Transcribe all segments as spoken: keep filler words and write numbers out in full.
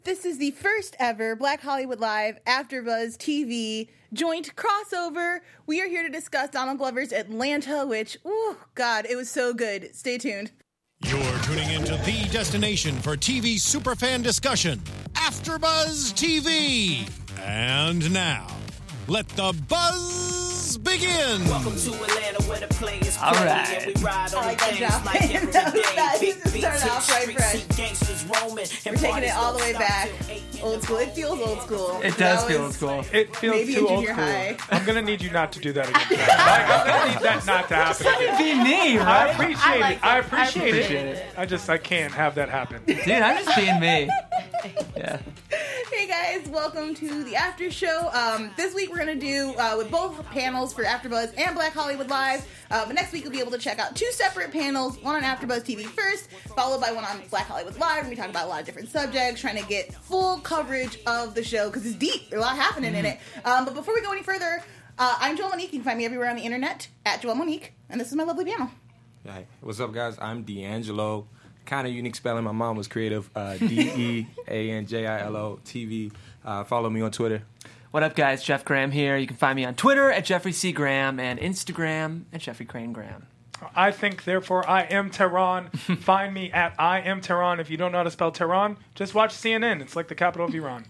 This is the first ever Black Hollywood Live AfterBuzz T V joint crossover. We are here to discuss Donald Glover's Atlanta, which, oh God, it was so good. Stay tuned. You're tuning into the destination for T V superfan discussion, AfterBuzz T V. And now, let the buzz begin. Welcome to Atlanta, where the players play. All right. And we ride on I like the that dance job. like every That was day. fast. Big This beats started hit off right streets, fresh. see gangsters roaming. We're taking it all the way back. Old school. It feels old school. It does That feel old was school. It feels Maybe too in old junior school. high. I'm gonna need you not to do that again. Like, I'm gonna need that not to happen again. Be me, I right? appreciate I like it. I it. appreciate, I appreciate it. it. I just I can't have that happen. Dude, I'm just being me. Yeah. Hey guys, welcome to the after show. Um, this week we're gonna do uh, with both panels for AfterBuzz and Black Hollywood Live. Uh, but next week you'll be able to check out two separate panels, one on AfterBuzz T V first, followed by one on Black Hollywood Live. And we talk about a lot of different subjects, trying to get full coverage of the show because it's deep. There's a lot happening in it. Um, but before we go any further, uh, I'm Joel Monique. You can find me everywhere on the internet at Joel Monique, and this is my lovely panel. Hi. What's up, guys? I'm D'Angelo. Kind of unique spelling. My mom was creative. Uh, D E A N J I L O T V. Uh, follow me on Twitter. What up, guys? Jeff Graham here. You can find me on Twitter at Jeffrey C. Graham and Instagram at Jeffrey Crane Graham. I think, therefore, I am Tehran. Find me at I am Tehran. If you don't know how to spell Tehran, just watch C N N. It's like the capital of Iran.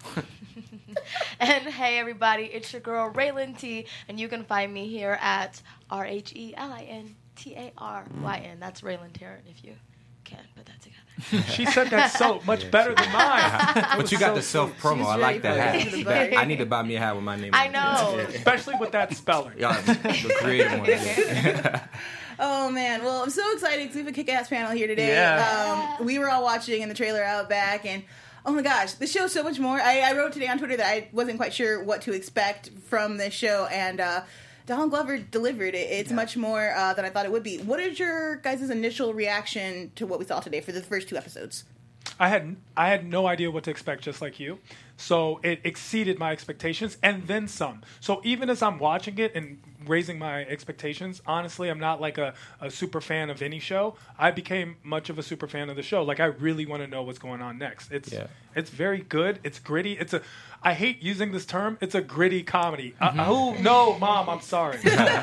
And hey, everybody, it's your girl, Raylan T, and you can find me here at R H E L I N T A R Y N. That's Raylan Tarrant, if you can put that together. She said that so much better than mine. But you got the self promo. She's I like that very hat. funny. That- I need to buy me a hat with my name. I on it. know. Yeah. Especially with that spelling. Yeah, the creative one. Yeah. Oh man, well I'm so excited because we have a kick-ass panel here today. Yeah. Um, we were all watching in the trailer out back, and oh my gosh, the show's so much more. I, I wrote today on Twitter that I wasn't quite sure what to expect from this show, and uh, Donald Glover delivered it. It's much more uh, than I thought it would be. What is your guys' initial reaction to what we saw today for the first two episodes? I had I had no idea what to expect, just like you. So it exceeded my expectations and then some. So even as I'm watching it and raising my expectations, honestly, I'm not like a, a super fan of any show. I became much of a super fan of the show. Like I really want to know what's going on next. It's Yeah. it's very good. It's gritty. It's a I hate using this term. It's a gritty comedy. Uh, who? No, Mom, I'm sorry.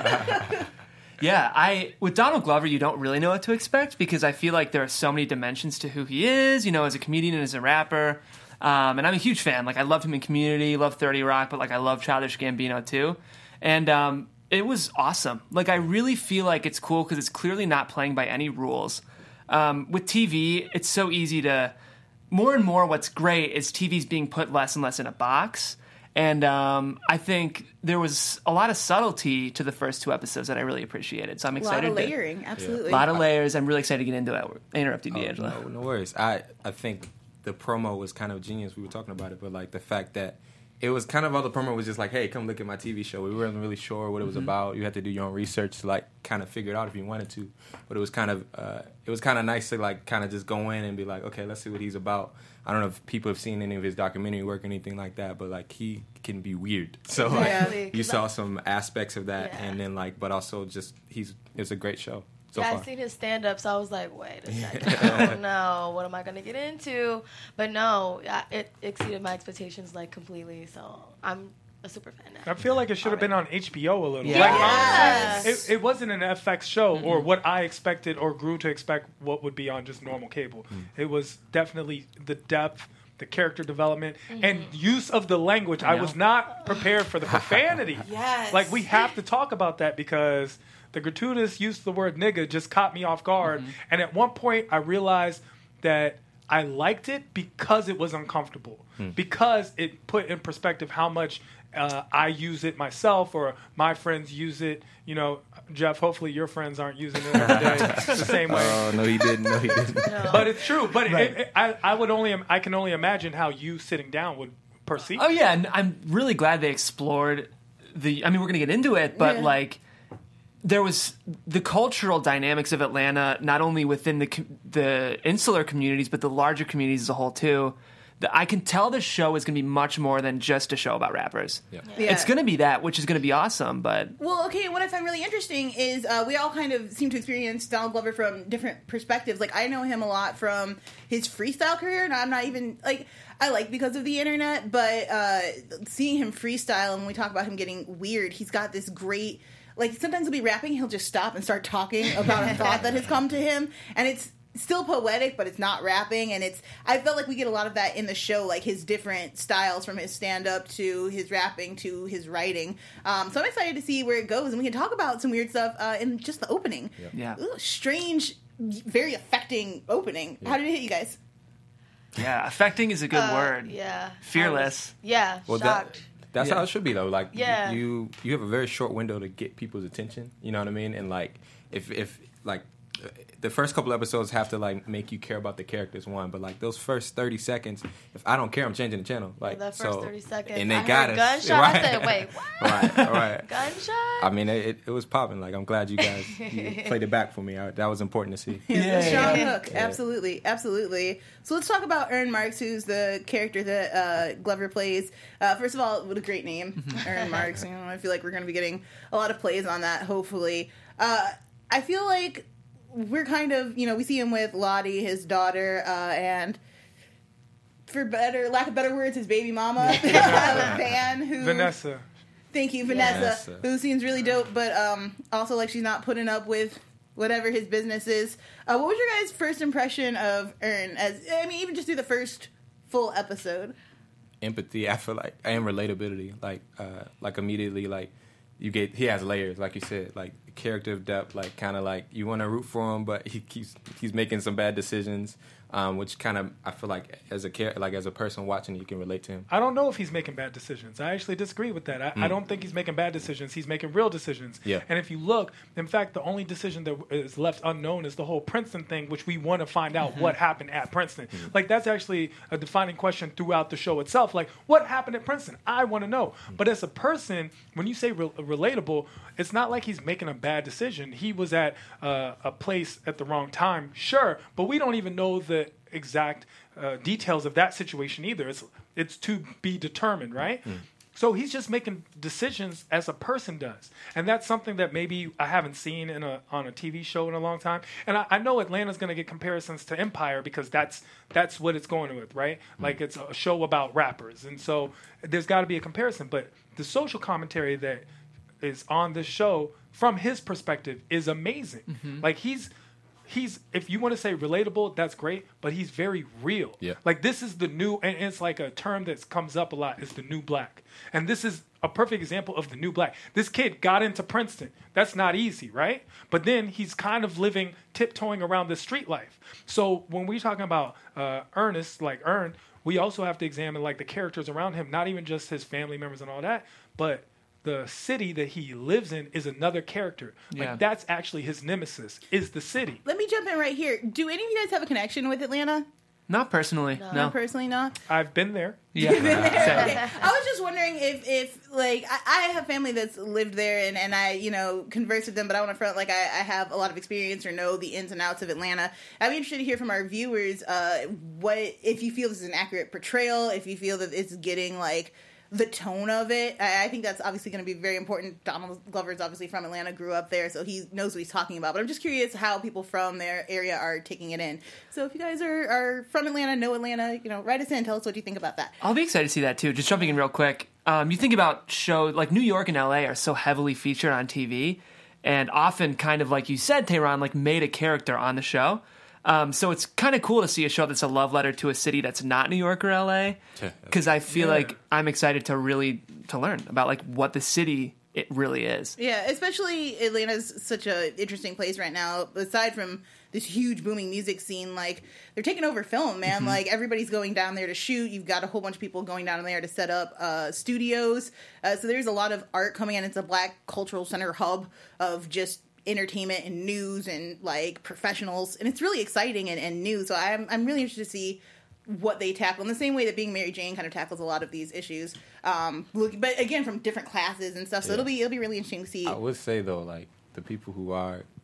Yeah, I with Donald Glover, you don't really know what to expect because I feel like there are so many dimensions to who he is, you know, as a comedian and as a rapper. Um, and I'm a huge fan. Like, I loved him in Community, love thirty Rock, but, like, I love Childish Gambino, too. And um, it was awesome. Like, I really feel like it's cool because it's clearly not playing by any rules. Um, with T V, it's so easy to... More and more what's great is T V's being put less and less in a box. And um, I think there was a lot of subtlety to the first two episodes that I really appreciated. So I'm A excited. lot of to- layering, absolutely. a lot of layers. I'm really excited to get into it. I interrupted Oh, D'Angelo. no, no worries. I, I think the promo was kind of genius. We were talking about it, but like the fact that it was kind of all the promo was just like, hey, come look at my T V show. We weren't really sure what it was Mm-hmm. about. You had to do your own research to like kind of figure it out if you wanted to. But it was kind of uh, it was kind of nice to like kind of just go in and be like, okay, let's see what he's about. I don't know if people have seen any of his documentary work or anything like that, but like he can be weird. So like Yeah. you saw some aspects of that, Yeah. and then like, but also just he's it's a great show so yeah, far. I've seen his stand-ups. I was like, wait a second. Oh, no. What am I going to get into? But no, I- it exceeded my expectations, like, completely. So I'm a super fan now. I feel like it should have been on H B O a little. Yeah. Like, Yes. honestly, it, it wasn't an F X show or what I expected or grew to expect what would be on just normal cable. It was definitely the depth, the character development, and use of the language. I was not prepared for the profanity. Yes. Like, we have to talk about that because the gratuitous use of the word nigga just caught me off guard. And at one point, I realized that I liked it because it was uncomfortable, because it put in perspective how much uh, I use it myself or my friends use it. You know, Jeff, hopefully your friends aren't using it every day the same way. Oh no, he didn't. No, he didn't. But it's true. But Right. it, it, I, I would only, I can only imagine how you sitting down would perceive. Oh yeah, and I'm really glad they explored the. I mean, we're gonna get into it, but Yeah. like, there was the cultural dynamics of Atlanta, not only within the com- the insular communities, but the larger communities as a whole too. the, I can tell the show is going to be much more than just a show about rappers. Yeah. Yeah. It's going to be that, which is going to be awesome. But Well, okay, what I find really interesting is uh, we all kind of seem to experience Donald Glover from different perspectives. Like, I know him a lot from his freestyle career, and I'm not even, like, I like because of the internet, but uh, seeing him freestyle, and when we talk about him getting weird, he's got this great, like, sometimes he'll be rapping, he'll just stop and start talking about a thought that has come to him, and it's still poetic, but it's not rapping, and it's, I felt like we get a lot of that in the show, like his different styles from his stand-up to his rapping to his writing. Um, so I'm excited to see where it goes, and we can talk about some weird stuff uh, in just the opening. yeah, Ooh, strange, very affecting opening. How did it hit you guys? yeah, affecting is a good Uh, word. Yeah. Fearless. I was- yeah. Well, that, shocked. that's Yeah. how it should be though. Like Yeah. you, you have a very short window to get people's attention. You know what I mean? And like, if if like the first couple episodes have to like make you care about the characters one, but like those first thirty seconds, if I don't care, I'm changing the channel. Like that first so, thirty seconds, and they I got heard us. gunshot. Right. I said, "Wait, what? right, right. Gunshot?" I mean, it, it was popping. Like I'm glad you guys you played it back for me. I, that was important to see. Yeah, Yeah. strong hook. Yeah. Absolutely, absolutely. So let's talk about Ern Marks, who's the character that uh, Glover plays. Uh, first of all, what a great name, Ern Marks. You know, I feel like we're going to be getting a lot of plays on that, hopefully. Uh, I feel like we're kind of, you know, we see him with Lottie, his daughter, uh, and for better, lack of better words, his baby mama, Van, who Vanessa. Thank you, Vanessa, Vanessa. who seems really dope, but um, also like she's not putting up with whatever his business is. Uh, what was your guys' first impression of Ern? As I mean, even just through the first full episode. Empathy, I feel like, and relatability. Like, uh, like immediately, like you get, he has layers, like you said, like character depth, like kind of like you want to root for him, but he keeps he's making some bad decisions, um, which kind of I feel like as a char- like as a person watching, you can relate to him. I don't know if he's making bad decisions. I actually disagree with that. I, I don't think he's making bad decisions. He's making real decisions. Yeah. And if you look, in fact, the only decision that is left unknown is the whole Princeton thing, which we want to find out what happened at Princeton. Like, that's actually a defining question throughout the show itself. Like, what happened at Princeton? I want to know. But as a person, when you say re- relatable, it's not like he's making a bad decision. He was at uh, a place at the wrong time, sure, but we don't even know the exact uh, details of that situation either. It's it's to be determined, right? Mm. So he's just making decisions as a person does, and that's something that maybe I haven't seen in a on a T V show in a long time. And I, I know Atlanta's going to get comparisons to Empire because that's that's what it's going with, right? Mm. Like it's a show about rappers, and so there's got to be a comparison. But the social commentary that is on this show from his perspective is amazing. Mm-hmm. Like he's. He's, if you want to say relatable, that's great, but he's very real. Yeah. Like this is the new, and it's like a term that comes up a lot, is the new black. And this is a perfect example of the new black. This kid got into Princeton. That's not easy, right? But then he's kind of living, tiptoeing around the street life. So when we're talking about uh, Ernest, like Ern, we also have to examine like the characters around him, not even just his family members and all that, but the city that he lives in is another character. Yeah. Like that's actually his nemesis, is the city. Let me jump in right here. Do any of you guys have a connection with Atlanta? Not personally. No. Not personally, not. I've been there. Yeah. Okay. Same. I was just wondering if, if like, I, I have family that's lived there, and, and I, you know, converse with them, but I want to front like I, I have a lot of experience or know the ins and outs of Atlanta. I'd be interested to hear from our viewers uh, what if you feel this is an accurate portrayal, if you feel that it's getting like the tone of it. I, I think that's obviously going to be very important. Donald Glover is obviously from Atlanta, grew up there, so he knows what he's talking about. But I'm just curious how people from their area are taking it in. So if you guys are, are from Atlanta, know Atlanta, you know, write us in, tell us what you think about that. I'll be excited to see that too. Just jumping in real quick. Um, you think about shows like New York and L A are so heavily featured on T V, and often kind of like you said, Tehran, like made a character on the show. Um, so it's kind of cool to see a show that's a love letter to a city that's not New York or L A, because I feel Yeah. like I'm excited to really to learn about like what the city it really is. Yeah, especially Atlanta's such a interesting place right now. Aside from this huge booming music scene, like they're taking over film, man. Mm-hmm. Like everybody's going down there to shoot. You've got a whole bunch of people going down there to set up uh, studios. Uh, so there's a lot of art coming in. It's a Black cultural center hub of just entertainment and news and like professionals, and it's really exciting and, and new. So I'm I'm really interested to see what they tackle in the same way that Being Mary Jane kind of tackles a lot of these issues. Um, look, but again, from different classes and stuff. So Yeah. it'll be it'll be really interesting to see. I would say though, like the people who are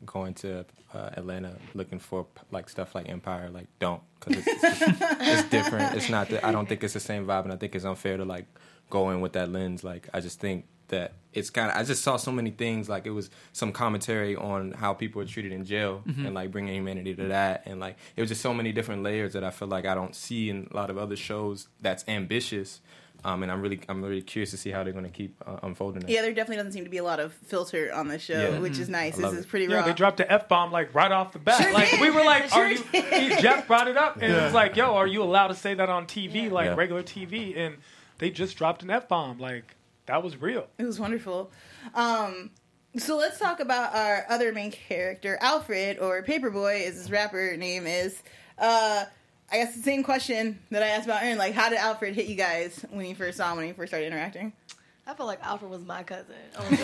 going to uh, Atlanta looking for like stuff like Empire. Like, don't, because it's, it's, it's different. It's not. The, I don't think it's the same vibe, and I think it's unfair to like go in with that lens. Like, I just think that it's kind of. I just saw so many things. Like, it was some commentary on how people are treated in jail Mm-hmm. and like bringing humanity to that, and like it was just so many different layers that I feel like I don't see in a lot of other shows that's ambitious. Um, and I'm really, I'm really curious to see how they're going to keep uh, unfolding it. Yeah, there definitely doesn't seem to be a lot of filter on the show, Yeah. which is nice. I This love is it. pretty Yeah, raw. they dropped the F bomb like right off the bat. Sure like did. we were like, Sure "Are you?" did. He, Jeff brought it up, and it Yeah. was like, "Yo, are you allowed to say that on T V, Yeah. like Yeah. regular T V?" And they just dropped an F bomb. Like that was real. It was wonderful. Um, so let's talk about our other main character, Alfred, or Paperboy, as his rapper name is. Uh, I guess the same question that I asked about Aaron. Like, how did Alfred hit you guys when you first saw him, when you first started interacting? I felt like Alfred was my cousin. I was,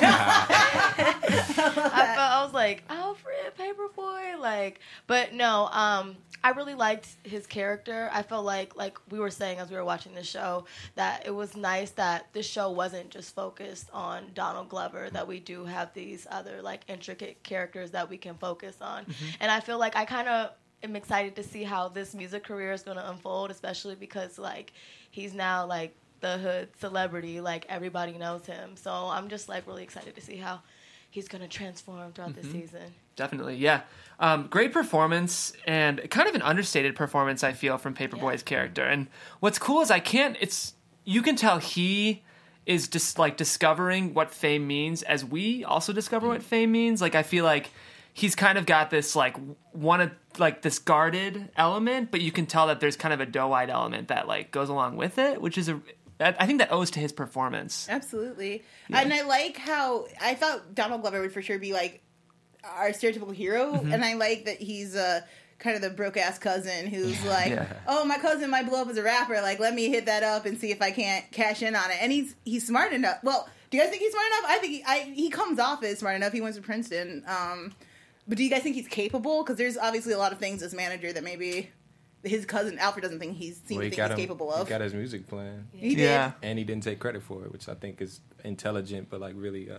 I felt, I was like, Alfred, Paperboy, like, but no, um, I really liked his character. I felt like, like we were saying as we were watching the show, that it was nice that the show wasn't just focused on Donald Glover, that we do have these other, like, intricate characters that we can focus on. Mm-hmm. And I feel like I kind of am excited to see how this music career is going to unfold, especially because, like, he's now, like, the hood celebrity, like everybody knows him. So I'm just like really excited to see how he's gonna transform throughout Mm-hmm. the season. Definitely, yeah. Um, great performance and kind of an understated performance, I feel, from Paperboy's Yeah. character. And what's cool is I can't. It's you can tell he is just like discovering what fame means as we also discover what fame means. Like I feel like he's kind of got this like one of like this guarded element, but you can tell that there's kind of a doe-eyed element that like goes along with it, which is a. I think that owes to his performance. Absolutely. And I like how, I thought Donald Glover would for sure be like our stereotypical hero, Mm-hmm. and I like that he's uh, kind of the broke-ass cousin who's like, Yeah. oh, my cousin might blow up as a rapper, like, let me hit that up and see if I can't cash in on it. And he's he's smart enough. Well, do you guys think he's smart enough? I think he, I, he comes off as smart enough. He went to Princeton. Um, but do you guys think he's capable? Because there's obviously a lot of things as manager that maybe his cousin Alfred doesn't think he's seems Well, he to think got he's him, capable he of. got his music playing, He did. Yeah. and he didn't take credit for it, which I think is intelligent, but like really, uh,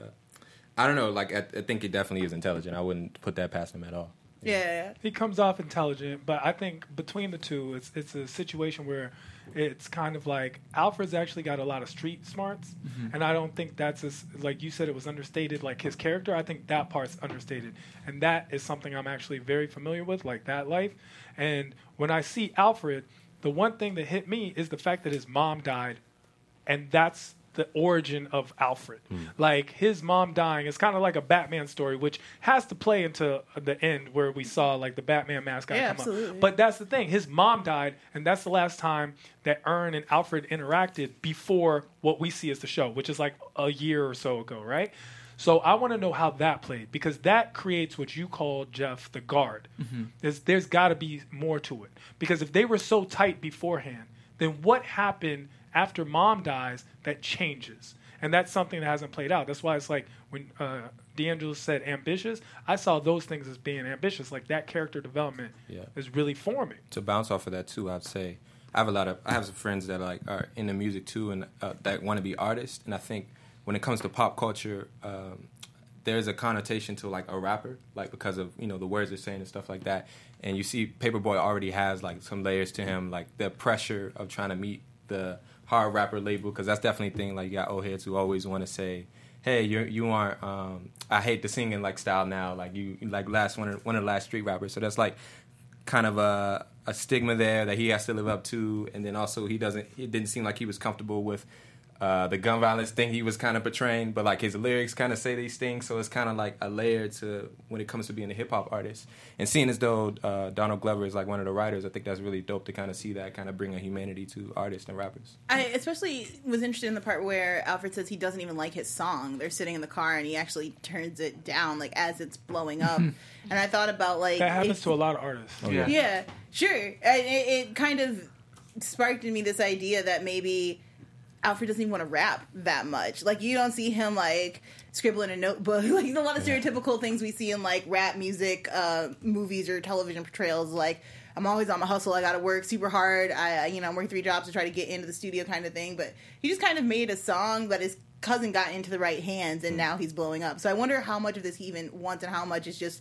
I don't know. Like I, I think it definitely is intelligent. I wouldn't put that past him at all. Yeah. He comes off intelligent, but I think between the two, it's it's a situation where it's kind of like Alfred's actually got a lot of street smarts, and I don't think that's as, like you said, it was understated. Like his character, I think that part's understated, and that is something I'm actually very familiar with, like that life. And when I see Alfred, the one thing that hit me is the fact that his mom died, and that's the origin of Alfred. Like his mom dying is kind of like a Batman story, which has to play into the end where we saw like the Batman mascot Yeah, come absolutely. up. But that's the thing. His mom died, and that's the last time that Ern and Alfred interacted before what we see as the show, which is like a year or so ago, right? So I want to know how that played, because that creates what you call, Jeff, the guard. There's, there's got to be more to it. Because if they were so tight beforehand, then what happened after mom dies that changes? And that's something that hasn't played out. That's why it's like when uh, D'Angelo said ambitious, I saw those things as being ambitious. Like that character development Yeah. is really forming. To bounce off of that too, I'd say I have a lot of I have some friends that like are in the music too, and uh, that want to be artists. And I think when it comes to pop culture, um, there's a connotation to like a rapper, like because of you know the words they're saying and stuff like that. And you see, Paperboy already has like some layers to him, like the pressure of trying to meet the hard rapper label, because that's definitely a thing. Like you got old heads who always want to say, "Hey, you you aren't." Um, I hate the singing like style now. Like you like last one of, one of the last street rappers. So that's like kind of a a stigma there that he has to live up to, and then also he doesn't. It didn't seem like he was comfortable with uh, the gun violence thing he was kind of portraying, but like his lyrics kind of say these things, so it's kind of like a layer to when it comes to being a hip hop artist. And seeing as though uh, Donald Glover is like one of the writers, I think that's really dope to kind of see that kind of bring a humanity to artists and rappers. I especially was interested in the part where Alfred says he doesn't even like his song. They're sitting in the car and he actually turns it down like as it's blowing up. And I thought about like That happens if- to a lot of artists. yeah. yeah, sure. It, it kind of sparked in me this idea that maybe Alfred doesn't even want to rap that much. Like, you don't see him, like, scribbling a notebook. Like, a lot of stereotypical things we see in, like, rap music, uh, movies or television portrayals. Like, I'm always on my hustle. I got to work super hard. I, you know, I'm working three jobs to try to get into the studio kind of thing. But he just kind of made a song that his cousin got into the right hands, and now he's blowing up. So I wonder how much of this he even wants and how much is just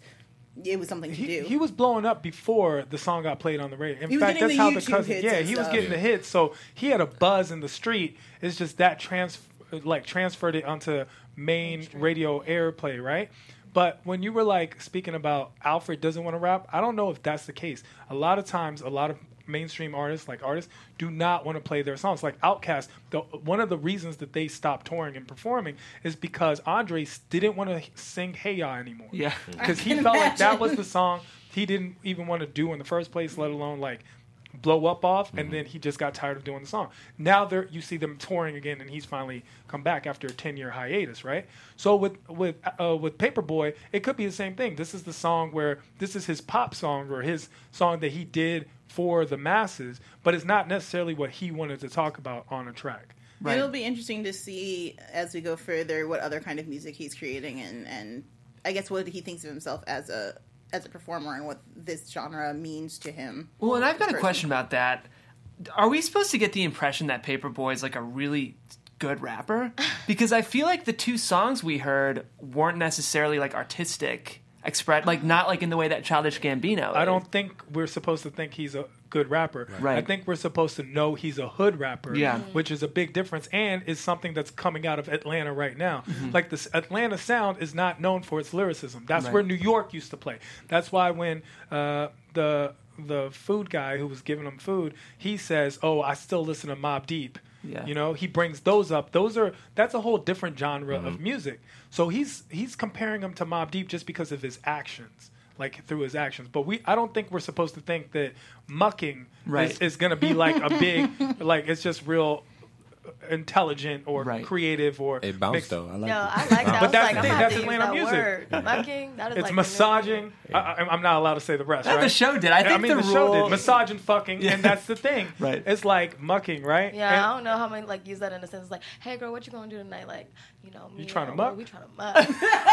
it was something to he, do. he was blowing up before the song got played on the radio. In He was fact, getting that's the how the YouTube cousin. hits Yeah, and he was stuff. getting the hits, so he had a buzz in the street. It's just that trans like transferred it onto main radio airplay, right? But when you were like speaking about Alfred doesn't want to rap, I don't know if that's the case. A lot of times, a lot of mainstream artists, like artists, do not want to play their songs. Like Outkast, the, one of the reasons that they stopped touring and performing is because Andre didn't want to sing Hey Ya anymore. Yeah. Because he can felt like that imagine. was the song he didn't even want to do in the first place, let alone like blow up off, Mm-hmm. and then he just got tired of doing the song. Now they're, you see them touring again, and he's finally come back after a ten-year hiatus, right? So with with uh, with Paperboy, it could be the same thing. This is the song where this is his pop song or his song that he did for the masses, but it's not necessarily what he wanted to talk about on a track. Right. It'll be interesting to see as we go further what other kind of music he's creating, and, and I guess what he thinks of himself as a as a performer and what this genre means to him. Well, and I've got a Person. question about that. Are we supposed to get the impression that Paperboy is like a really good rapper? Because I feel like the two songs we heard weren't necessarily like artistic, express like not like in the way that Childish Gambino is. I don't think we're supposed to think he's a good rapper. Right. I think we're supposed to know he's a hood rapper, Yeah. which is a big difference and is something that's coming out of Atlanta right now. Mm-hmm. Like this Atlanta sound is not known for its lyricism. That's Right. where New York used to play. That's why when uh, the the food guy who was giving him food, he says, "Oh, I still listen to Mobb Deep." Yeah. You know, he brings those up. Those are that's a whole different genre Mm-hmm. of music. So he's he's comparing him to Mobb Deep just because of his actions, like through his actions. But we I don't think we're supposed to think that mucking Right. is, is going to be like a big like it's just real intelligent or Right. creative or It bounced mixed- though. I like No, it. I like that. I But was that's like, the I'm thing, gonna have that's to use Atlanta that music. word. Mucking, that is It's like the new massaging. thing. I, I, I'm not allowed to say the rest, Yeah, right? the show did. I think I mean, the, the, show rule- did. Massaging fucking, and that's the thing. Right. It's like mucking, right? Yeah, And- I don't know how many like use that in a sense. Like, hey girl, what you gonna do tonight? Like, you know, me You trying to and muck? We trying to muck.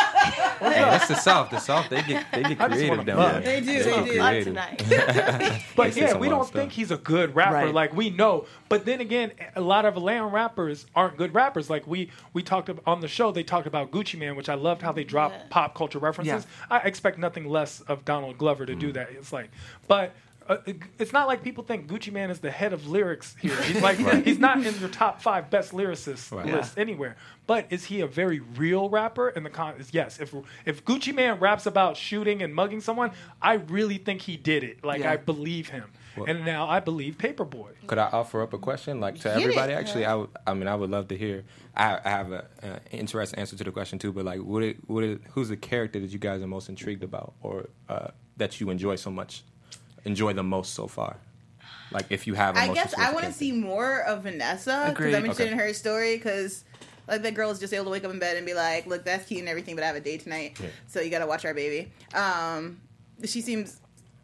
Hey, that's the South. The South, they get they get I just wanna creative down fuck. there. They do, get they Muck do. creative. tonight. But They say yeah, some we wild don't stuff. think he's a good rapper. Right. Like we know, but then again, a lot of Atlanta rappers aren't good rappers. Like we we talked about, on the show, they talked about Gucci Mane, which I loved how they dropped Yeah. pop culture references. I expect nothing less of Donald Glover to Mm. do that. It's like, but. Uh, it's not like people think Gucci Mane is the head of lyrics here. He's like he's not in your top five best lyricists Right. list anywhere. But is he a very real rapper? In the con, is yes. If if Gucci Mane raps about shooting and mugging someone, I really think he did it. Like Yeah. I believe him. Well- And now I believe Paperboy. Could I offer up a question, like to Get it. everybody? Actually, I would. I mean, I would love to hear. I, I have an interesting answer to the question too. But like, would it? Would it? Who's the character that you guys are most intrigued about, or uh, that you enjoy so much? Enjoy the most so far? Like, if you have. A I most guess I exclusive want to character. see more of Vanessa Agreed. because I'm interested Okay. in her story because. Like, that girl is just able to wake up in bed and be like, look, that's cute and everything, but I have a date tonight, Yeah. so you gotta watch our baby. Um, she seems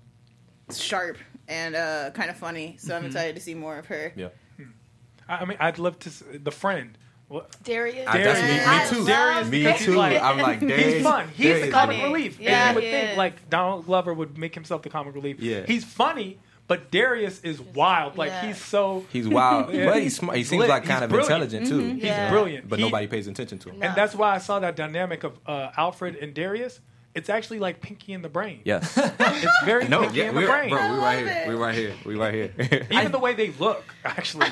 sharp and uh, kind of funny, so I'm excited to see more of her. Yeah. I I mean, I'd love to. s- The friend. What? Darius. I, that's me, Darius. me I too. love me Darius. too. Like, I'm like, Darius, He's fun. He's Darius the comic funny. relief. Yeah, and you would he think is. like Donald Glover would make himself the comic relief. Yeah. He's funny, but Darius is wild. Like Yeah. he's so. He's wild, Yeah. but he's smart. He seems Lit. like kind He's of brilliant. intelligent too. He's Yeah. brilliant. But He- nobody pays attention to him. No. And that's why I saw that dynamic of uh, Alfred and Darius. It's actually like Pinky in the Brain. Yes. It's very No. Pinky Yeah. in We, the bro, Brain. we right love here. it. We right here. We right here. Even the way they look, actually.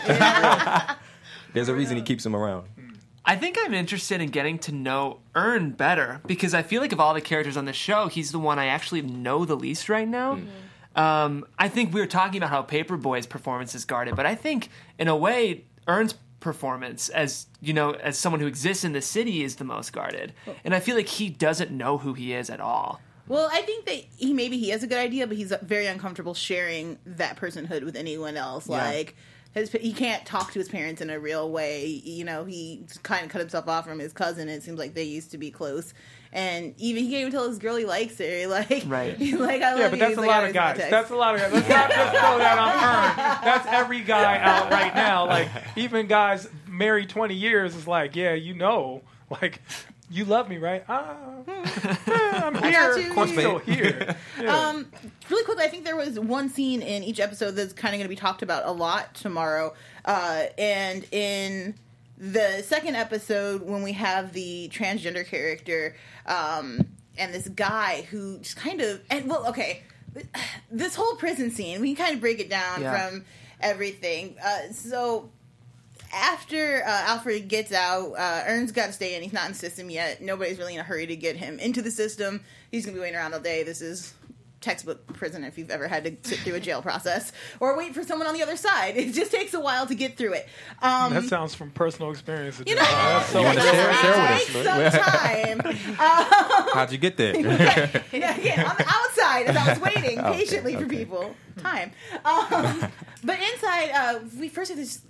There's a reason he keeps him around. I think I'm interested in getting to know Ern better because I feel like of all the characters on the show, he's the one I actually know the least right now. Um, I think we were talking about how Paperboy's performance is guarded, but I think in a way, Ern's performance as you know, as someone who exists in the city is the most guarded, and I feel like he doesn't know who he is at all. Well, I think that he maybe he has a good idea, but he's very uncomfortable sharing that personhood with anyone else. Yeah. Like, his, he can't talk to his parents in a real way. You know, he kind of cut himself off from his cousin. It seems like they used to be close. And even he can't even tell his girl he likes her. Like, Right. he's like, I love Yeah, you. but that's He's a like, lot "I of always guys. text." That's a lot of guys. Let's not just throw that on Ern. That's every guy out right now. Like, even guys married twenty years is like, yeah, you know, like, you love me, right? Ah, yeah, I'm here. got you. Of course, I'm still here. Yeah. Um, really quickly, I think there was one scene in each episode that's kind of going to be talked about a lot tomorrow. Uh, and in the second episode, when we have the transgender character, um, and this guy who just kind of and well, okay, this whole prison scene, we can kind of break it down Yeah. from everything. Uh, so after uh, Alfred gets out, uh, Ern's got to stay in. He's not in the system yet. Nobody's really in a hurry to get him into the system. He's going to be waiting around all day. This is textbook prison if you've ever had to sit through a jail process or wait for someone on the other side. It just takes a while to get through it. Um, That sounds from personal experience. you know, That's so You wanna it share- just share with us, takes Luke? some time. Um, How'd you get there? yeah, yeah, on the outside as I was waiting Okay, patiently for okay. people. Time. Um, but inside, uh, we first have this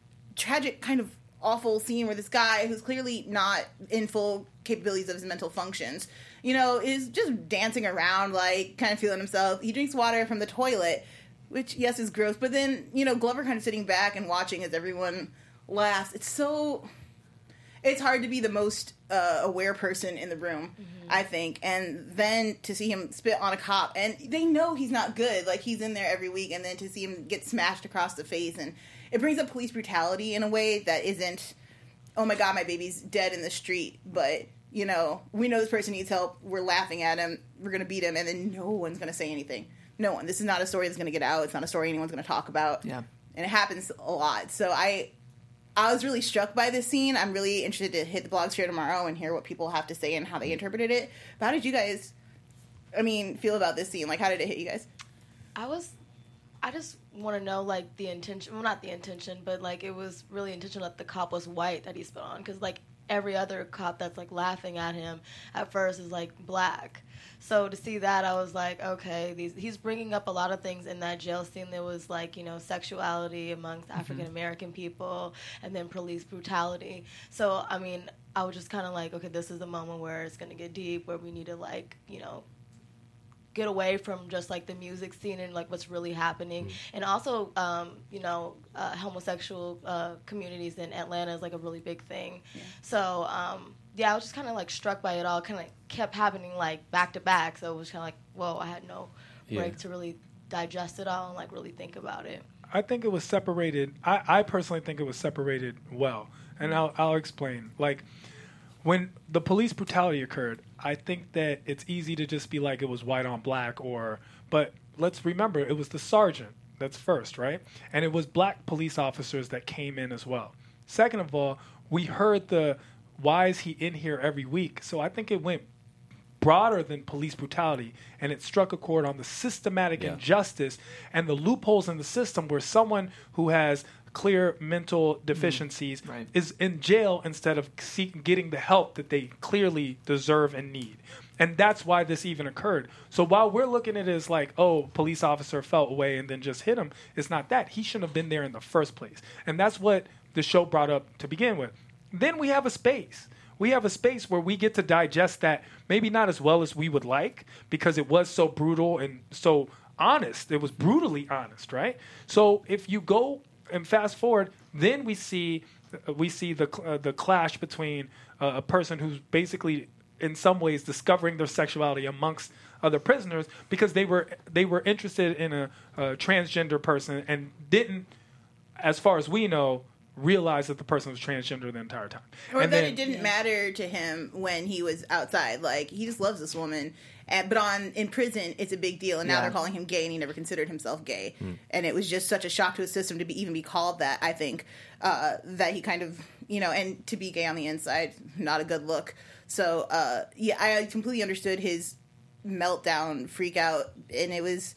tragic kind of awful scene where this guy who's clearly not in full capabilities of his mental functions, you know, is just dancing around, like, kind of feeling himself. He drinks water from the toilet, which, yes, is gross. But then, you know, Glover kind of sitting back and watching as everyone laughs. It's so... It's hard to be the most uh, aware person in the room, mm-hmm. I think. And then to see him spit on a cop, and they know he's not good. Like, he's in there every week, and then to see him get smashed across the face. And it brings up police brutality in a way that isn't, oh my God, my baby's dead in the street. But, you know, we know this person needs help. We're laughing at him. We're going to beat him. And then no one's going to say anything. No one. This is not a story that's going to get out. It's not a story anyone's going to talk about. Yeah. And it happens a lot. So I... I was really struck by this scene. I'm really interested to hit the blog sphere tomorrow and hear what people have to say and how they interpreted it. But how did you guys, I mean, feel about this scene? Like, how did it hit you guys? I was, I just want to know, like, the intention, well, not the intention, but, like, it was really intentional that the cop was white that he spit on. Because, like, every other cop that's, like, laughing at him at first is, like, black. So to see that, I was like, okay, these, he's bringing up a lot of things in that jail scene. There was, like, you know, sexuality amongst mm-hmm. African-American people and then police brutality. So, I mean, I was just kind of like, okay, this is the moment where it's going to get deep, where we need to, like, you know, get away from just like the music scene and like what's really happening. Mm-hmm. And also, um, you know, uh, homosexual uh, communities in Atlanta is like a really big thing. Yeah. So, um, yeah, I was just kind of like struck by it all. Kind of like, kept happening like back to back. So it was kind of like, whoa, I had no break yeah. to really digest it all and like really think about it. I think it was separated. I, I personally think it was separated well. And I'll, I'll explain. Like, when the police brutality occurred, I think that it's easy to just be like it was white on black or, but let's remember it was the sergeant that's first, right? And it was black police officers that came in as well. Second of all, we heard the, why is he in here every week? So I think it went broader than police brutality, and it struck a chord on the systematic yeah. injustice and the loopholes in the system where someone who has clear mental deficiencies mm, right. is in jail instead of seeking, getting the help that they clearly deserve and need. And that's why this even occurred. So while we're looking at it as like, oh, police officer felt away and then just hit him, it's not that. He shouldn't have been there in the first place. And that's what the show brought up to begin with. Then we have a space. We have a space where we get to digest that, maybe not as well as we would like, because it was so brutal and so honest. It was brutally honest, right? So if you go and fast forward, then we see we see the uh, the clash between uh, a person who's basically, in some ways, discovering their sexuality amongst other prisoners because they were they were interested in a, a transgender person and didn't, as far as we know, realize that the person was transgender the entire time. Or and that then, it didn't yeah. matter to him when he was outside. Like, he just loves this woman. And, but on in prison, it's a big deal. And now yeah. they're calling him gay, and he never considered himself gay. Mm. And it was just such a shock to his system to be even be called that, I think, uh, that he kind of, you know, and to be gay on the inside, not a good look. So, uh, yeah, I completely understood his meltdown, freak out. And it was...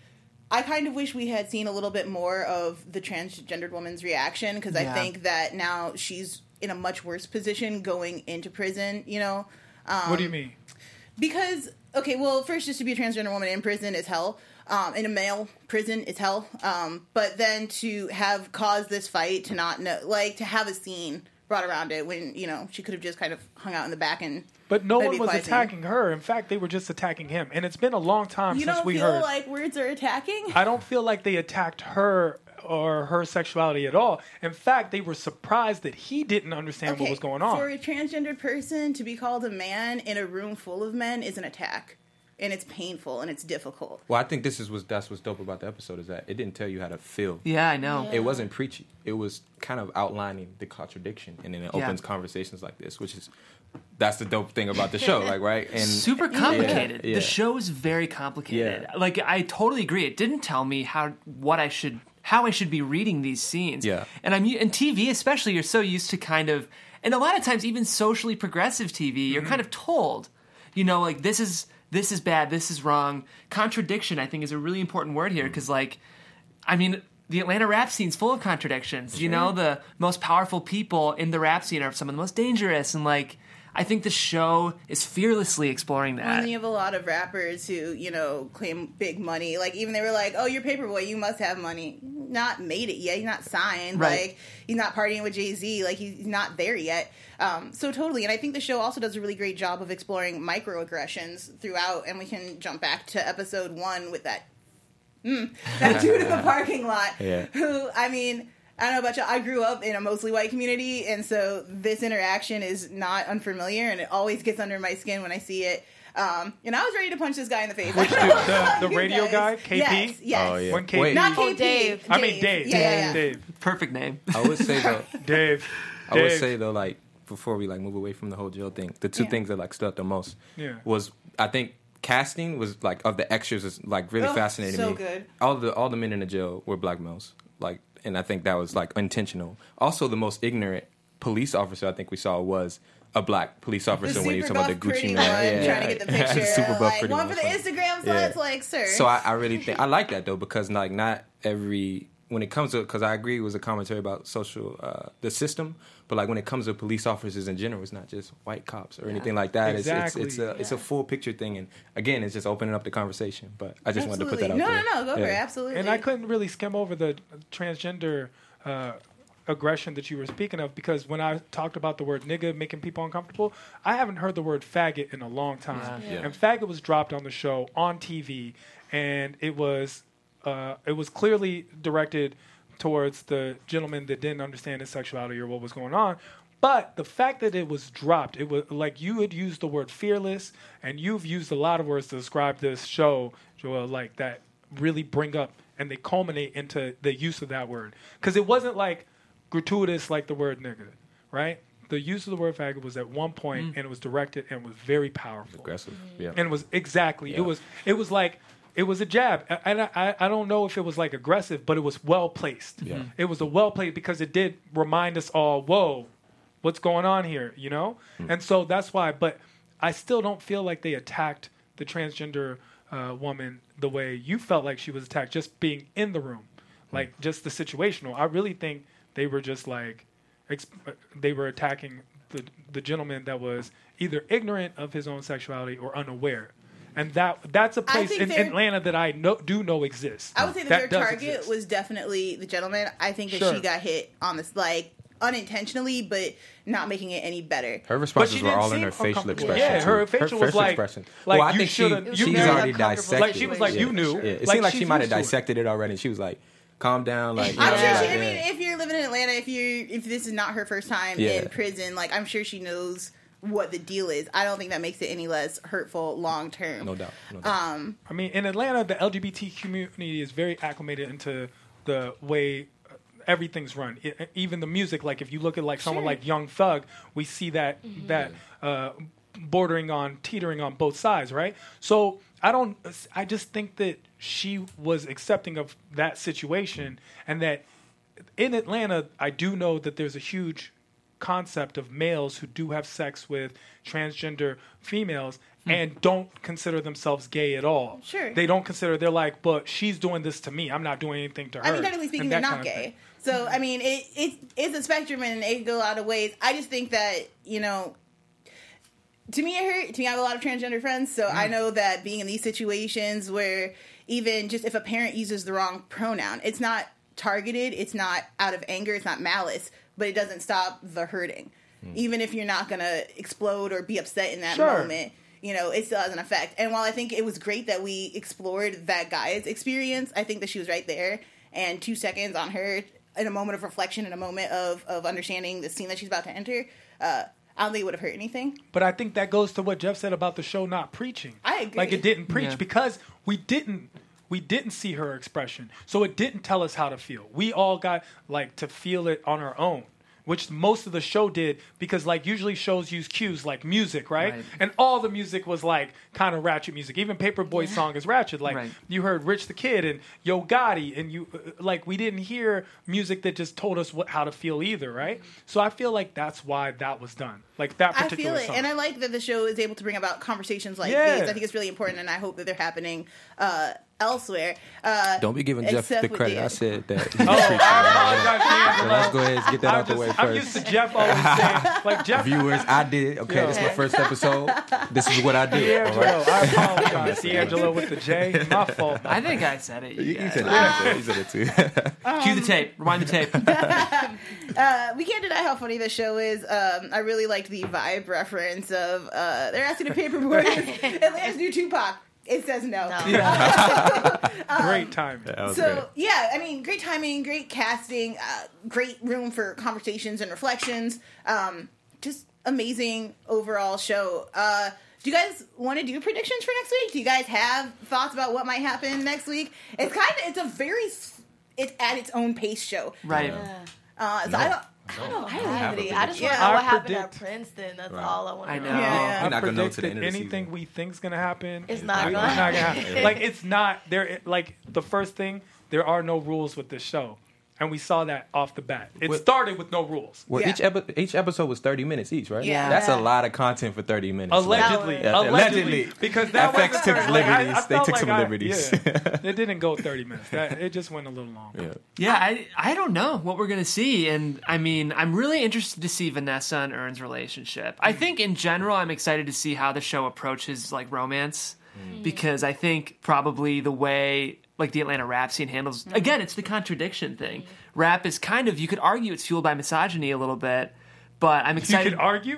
I kind of wish we had seen a little bit more of the transgendered woman's reaction, because yeah. I think that now she's in a much worse position going into prison, you know? Um, what do you mean? Because, okay, well, first, just to be a transgender woman in prison is hell. Um, in a male prison is hell. Um, but then to have caused this fight, to not know, like, to have a scene brought around it when, you know, she could have just kind of hung out in the back and... But no one was attacking her. In fact, they were just attacking him. And it's been a long time you since we heard... You don't feel like words are attacking? I don't feel like they attacked her or her sexuality at all. In fact, they were surprised that he didn't understand okay, what was going on. For a transgendered person to be called a man in a room full of men is an attack. and it's painful and it's difficult. Well, I think this is what's that's what's dope about the episode is that it didn't tell you how to feel. Yeah, I know. It wasn't preachy. It was kind of outlining the contradiction, and then it Yeah. opens conversations like this, which is that's the dope thing about the show, like right and Super complicated. Yeah, yeah. The show is very complicated. Yeah. Like I totally agree. It didn't tell me how what I should how I should be reading these scenes. Yeah. And I'm in T V especially. You're so used to kind of, and a lot of times even socially progressive T V, you're kind of told, you know, like this is this is bad, this is wrong. Contradiction, I think, is a really important word here because, like, I mean. The Atlanta rap scene's full of contradictions. You know, the most powerful people in the rap scene are some of the most dangerous. And, like, I think the show is fearlessly exploring that. And then you have a lot of rappers who, you know, claim big money. Like, even they were like, oh, you're Paperboy, you must have money. Not made it yet. He's not signed. Right. Like, he's not partying with Jay-Z. Like, he's not there yet. Um, so totally. And I think the show also does a really great job of exploring microaggressions throughout. And we can jump back to episode one with that Mm, that dude in the parking lot Yeah. who, I mean, I don't know about y'all, I grew up in a mostly white community, and so this interaction is not unfamiliar, and it always gets under my skin when I see it. Um, and I was ready to punch this guy in the face. Which dude? The, the You radio guys. guy? K P? Yes, yes. Oh, yeah. When K P? Wait. Not K P. Oh, Dave. I mean, Dave. Yeah, yeah, yeah. Dave. Perfect name. I would say though, Dave. I would Dave. say though, like before we like move away from the whole Jill thing, the two Yeah. things that like stood out the most Yeah. was I think casting was like of the extras is like really Oh, fascinating so me. good. All the all the men in the jail were black males, like, and I think that was like intentional. Also, the most ignorant police officer I think we saw was a black police officer The when he was super talking about the buff Gucci pretty man, one trying to get the picture. super buff like, pretty one for the one. Instagram, so Yeah. it's like, sir. So I, I really think I like that though because like not every when it comes to because I agree it was a commentary about social uh, the system, but like when it comes to police officers in general, it's not just white cops or anything like that. Exactly. It's it's, it's a it's a full picture thing, and again, it's just opening up the conversation. But I just wanted to put Absolutely. that out no, there. No, no, go Yeah. for it. Absolutely. And I couldn't really skim over the transgender uh, aggression that you were speaking of because when I talked about the word nigga making people uncomfortable, I haven't heard the word faggot in a long time. Yeah. Yeah. And faggot was dropped on the show on T V, and it was uh, it was clearly directed towards the gentleman that didn't understand his sexuality or what was going on. But the fact that it was dropped, it was like you had used the word fearless, and you've used a lot of words to describe this show, Joel, like that really bring up and they culminate into the use of that word. Because it wasn't like gratuitous like the word nigga, right? The use of the word faggot was at one point, and it was directed and was very powerful. Aggressive, yeah. And it was exactly, Yeah. it was it was like, it was a jab. And I, I, I don't know if it was like aggressive, but it was well placed. Yeah. It was a well placed because it did remind us all, whoa, what's going on here, you know? And so that's why, but I still don't feel like they attacked the transgender uh, woman the way you felt like she was attacked, just being in the room, like just the situational. I really think they were just like, ex- they were attacking the, the gentleman that was either ignorant of his own sexuality or unaware. And that that's a place think in they're- Atlanta that I know, do know exists. I would say that, That their does target exist. was definitely the gentleman. I think that Sure. she got hit on this, like, unintentionally, but not making it any better. Her But responses she were didn't all in seem her facial uncomfortable. expression. Yeah, too. her facial was facial like- expression. like, well, I you think she, should've- she's you very already uncomfortable dissected. Like, she was like, yeah. you knew. Yeah. It Like, seemed like she's she might have used to it. dissected it already. She was like, calm down. Like, I'm yeah, sure she. I yeah. mean, if you're living in Atlanta, if you if this is not her first time Yeah. in prison, like, I'm sure she knows what the deal is. I don't think that makes it any less hurtful long term. No doubt. No doubt. Um, I mean, in Atlanta, the L G B T community is very acclimated into the way uh, everything's run. I, even the music, like if you look at like someone Sure. like Young Thug, we see that that uh, bordering on teetering on both sides, right? So I don't. I just think that she was accepting of that situation, and that in Atlanta, I do know that there's a huge concept of males who do have sex with transgender females and don't consider themselves gay at all. Sure. They don't consider, they're like, but she's doing this to me. I'm not doing anything to her. I mean, technically speaking, and they're that not kind of gay. thing. So, I mean, it, it it's a spectrum and it can go a lot of ways. I just think that, you know, to me it hurt. To me, I have a lot of transgender friends, so Mm. I know that being in these situations where even just if a parent uses the wrong pronoun, it's not targeted, it's not out of anger, it's not malice, but it doesn't stop the hurting. Even if you're not going to explode or be upset in that Sure. moment, you know, it still has an effect. And while I think it was great that we explored that guy's experience, I think that she was right there. And two seconds on her in a moment of reflection, in a moment of, of understanding the scene that she's about to enter, uh, I don't think it would have hurt anything. But I think that goes to what Jeff said about the show not preaching. I agree. Like, it didn't preach Yeah. because we didn't we didn't see her expression. So it didn't tell us how to feel. We all got, like, to feel it on our own, which most of the show did because, like, usually shows use cues like music, right? Right. And all the music was, like, kind of ratchet music. Even Paperboy's song is ratchet. Like, Right. you heard Rich the Kid and Yo Gotti, and you, uh, like, we didn't hear music that just told us what how to feel either, right? So I feel like that's why that was done. Like, that I particular feel it, song. and I like that the show is able to bring about conversations like Yeah. these. I think it's really important, and I hope that they're happening uh, elsewhere. Uh, Don't be giving Jeff except the with credit. Dan. I said that. Oh, I apologize, So let's D'Angelo. go ahead and get that I'm, out the way just, I'm first. used to Jeff always saying, like, Jeff. Viewers, I did. Okay, Yo. this is my first episode. This is what I do. All D'Angelo, right. I apologize. D'Angelo with the J. My fault. I think I said it. You, You you guys. said it. You said it too. Cue the tape. Rewind the tape. Uh, we can't deny how funny the show is. Um, I really liked the vibe reference of uh, they're asking a paperboy Atlanta's new Tupac. It says no. No. Great timing. That was So great. yeah, I mean, great timing, great casting, uh, great room for conversations and reflections. Um, just amazing overall show. Uh, do you guys want to do predictions for next week? Do you guys have thoughts about what might happen next week? It's kind of it's a very s- it's at its own pace show. Right. Yeah. Uh, so No. I don't. I don't know. I don't have Really, any. I just want to Yeah. know what I happened at predict- Princeton. That's Right. all I want to I know. know. Yeah, yeah. We're not I gonna know predict to the that end of the anything season. we think's gonna happen. It's is not not gonna gonna happen. happen. Like, it's not there. Like, the first thing, there are no rules with this show, and we saw that off the bat. It What- started with no rules. Well, Yeah. each, epi- each episode was thirty minutes each, right? Yeah. That's Yeah. a lot of content for thirty minutes. Allegedly, Yeah, allegedly, allegedly. because that F X wasn't took thirty- like, I- I liberties. They felt took like some I- liberties. yeah. It didn't go thirty minutes. That, it just went a little long. Yeah. Yeah, I I don't know what we're gonna see, and I mean, I'm really interested to see Vanessa and Ern's relationship. I think in general, I'm excited to see how the show approaches like romance, because I think probably the way like the Atlanta rap scene handles again, it's the contradiction thing. Rap is kind of you could argue it's fueled by misogyny a little bit, but I'm You excited. could argue.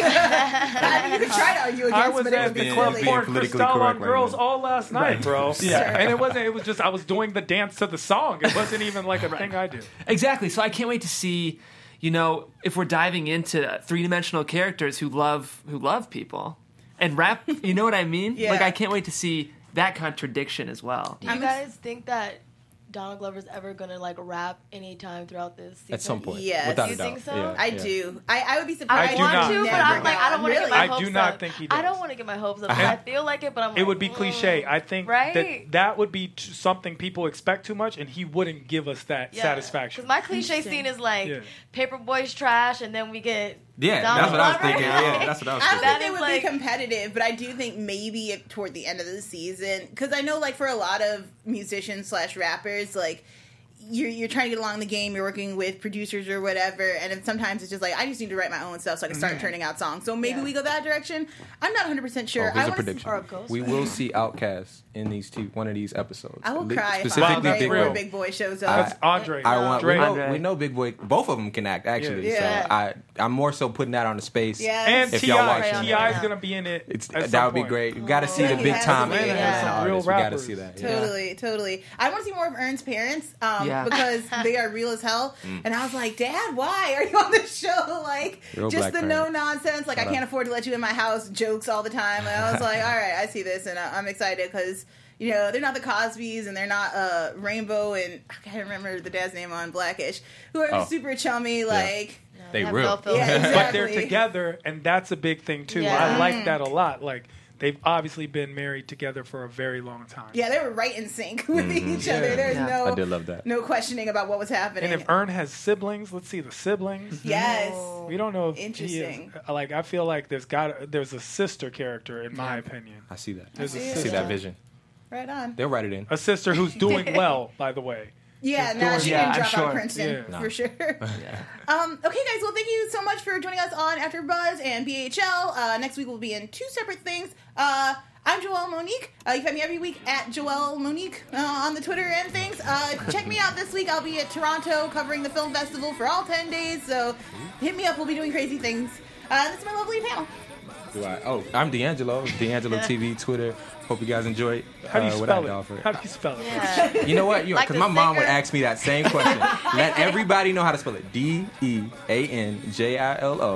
I mean, you could try to argue against, I was but it at would the be being- club silly. being pouring politically Cristal on correct right girls now. all last night, bro. Yeah. And it wasn't. It was just I was doing the dance to the song. It wasn't even like a thing I do. Exactly. So I can't wait to see, you know, if we're diving into three dimensional characters who love who love people and rap. You know what I mean? Yeah. Like I can't wait to see that contradiction as well. Do you I'm guys think that Donald Glover's ever gonna like rap anytime throughout this season? At some point. Yes. Without You a doubt. think so? Yeah, I yeah. do. I, I would be I, surprised. I do want not. to, but Never I'm like, I don't want to Really? get my I hopes do not up. think he I does. don't want to get my hopes up. But I feel like it, but I'm. It like, would be mm. cliche. I think Right? that that would be t- something people expect too much, and he wouldn't give us that Yeah. satisfaction. Because my cliche scene is like Yeah. Paperboy's trash, and then we get Yeah, Donald that's what I was Glover. thinking. Yeah, that's what I was I don't thinking. That think they is would like- be competitive, but I do think maybe if, toward the end of the season, because I know, like, for a lot of musicians slash rappers, like, you're you're trying to get along the game, you're working with producers or whatever, and if sometimes it's just like I just need to write my own stuff so I can start turning out songs. So maybe Yeah. we go that direction. I'm not one hundred percent sure. Oh, here's I a wanna prediction. Or a ghost We will see Outkast in these two, one of these episodes. I will Li- cry if Specifically, Wow, that's Big, Big real. Boy, Boy. Big Boy shows That's up. Andre. I want. We Dre. know, Andre. we know Big Boy. Both of them can act actually. Yeah. So I, I'm more so putting that on the space. Yeah. And If T y'all watch I, it. T I is gonna be in it. It's, at that some would be point. great. We got to see Oh, the he big has time to be. Atlanta Yeah. Some real artists. We got to rappers. see that. Yeah. Totally, totally. I want to see more of Ern's parents um, Yeah. because they are real as hell. Mm. And I was like, Dad, why are you on this show? Like, Real just black the parents. no nonsense. Like, Shout I can't out. afford to let you in my house jokes all the time. And I was like, all right, I see this, and I- I'm excited because. You know, they're not the Cosbys and they're not uh, Rainbow and I can't remember the dad's name on Blackish, who are Oh. super chummy, like, They have real. no filter. Yeah, exactly. But they're together, and that's a big thing too. Yeah. I like that a lot. Like they've obviously been married together for a very long time. yeah, they were right in sync with Mm-hmm. each other. Yeah. There's Yeah. no I did love that. no questioning about what was happening. And if Ern has siblings, let's see the siblings. yes. We don't know if he Interesting. is. Like I feel like there's got there's a sister character in my opinion. I see that. There's a see it. I see sister, that vision. Right on. They'll write it in. a sister who's doing well, by the way. Yeah, She's no, doing- she Yeah, didn't I'm drop out sure. Princeton Yeah. for sure. Yeah. Um, okay, guys. Well, thank you so much for joining us on After Buzz and B H L. Uh, next week we'll be in two separate things. Uh, I'm Joelle Monique. Uh, you find me every week at Joelle Monique uh, on the Twitter and things. Uh, check me out this week. I'll be at Toronto covering the film festival for all ten days. So hit me up. We'll be doing crazy things. Uh, this is my lovely panel. Do I? Oh, I'm D'Angelo. D'Angelo T V, Twitter. Hope you guys enjoy How do you uh, what I spell got it? offer. How do you spell it? Yeah. You know what? You Like because the my mom would singer? ask me that same question. Let everybody know how to spell it. D E A N J I L O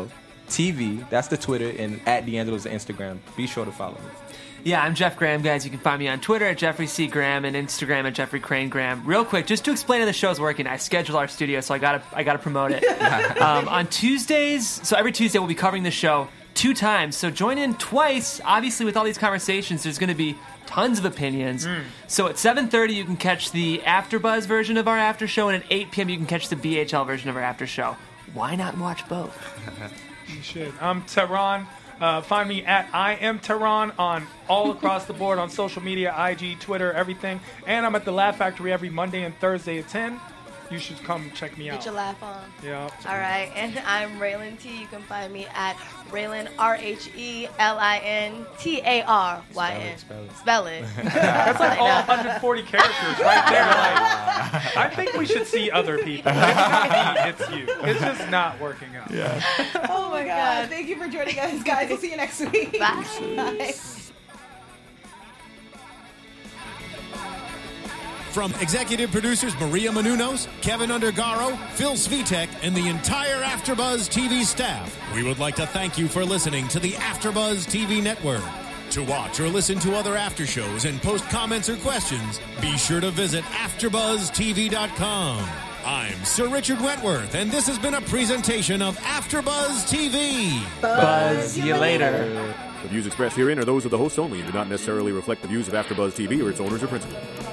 T V. That's the Twitter, and at D'Angelo's the Instagram. Be sure to follow me. Yeah, I'm Jeff Graham, guys. You can find me on Twitter at Jeffrey C. Graham and Instagram at Jeffrey Crane Graham. Real quick, just to explain how the show's working, I schedule our studio, so I gotta I gotta promote it. um, on Tuesdays, so every Tuesday we'll be covering the show two times. So join in twice. Obviously, with all these conversations, there's going to be tons of opinions. Mm. So at seven thirty, you can catch the AfterBuzz version of our after show, and at eight p.m. you can catch the B H L version of our after show. Why not watch both? You should. I'm Tehran. Uh, find me at I am Tehran on all across the board on social media, I G, Twitter, everything. And I'm at the Laugh Factory every Monday and Thursday at ten. You should come check me out. Get your laugh on. Yeah. All right. And I'm Raylan T. You can find me at Raylan, R H E L I N T A R Y N. Spell it. Spell it. That's like all one hundred forty characters right there. Like, I think we should see other people. It's not me, it's you. It's just not working out. Yeah. Oh my god. Thank you for joining us, guys. We'll see you next week. Bye. Bye. From executive producers Maria Menounos, Kevin Undergaro, Phil Svitek, and the entire AfterBuzz T V staff, we would like to thank you for listening to the AfterBuzz T V network. To watch or listen to other after shows and post comments or questions, be sure to visit after buzz T V dot com. I'm Sir Richard Wentworth, and this has been a presentation of AfterBuzz T V. Buzz you later. The views expressed herein are those of the hosts only and do not necessarily reflect the views of AfterBuzz T V or its owners or principals.